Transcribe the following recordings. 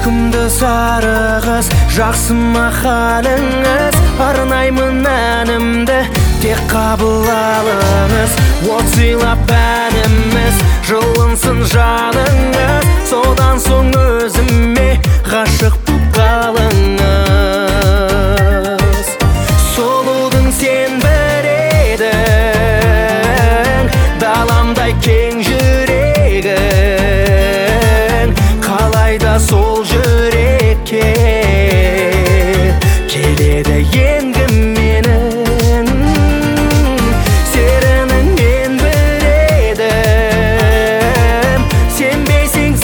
сүйкімді сары қыз, жақсы ма халіңіз? Арнаймын әнімді, тек қабыл алыңыз. От сыйлап әніміз, жылынсын жаныңыз. Содан соң өзіме ғашық боп қалыңыз. Сұлудың сен бір едің, даламдай кең жүрегің. Қалайда сол жүрекке келеді енгі менің. Серінің мен бір едім, сенбесең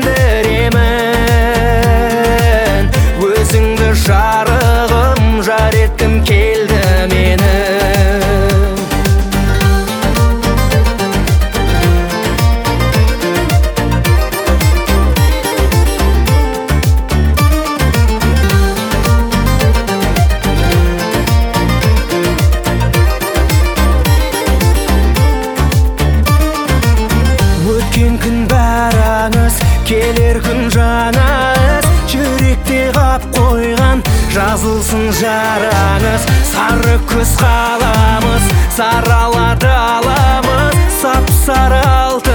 сендіремін. Өзіңді жарығым, жар еткім келді менің. Өткен күн бәрі аңыз, келер күн жаңа. Жүректе қап қойған жазылсын жараңыз. Сары көз қаламыз, саралады аламыз. Сап-сары алтын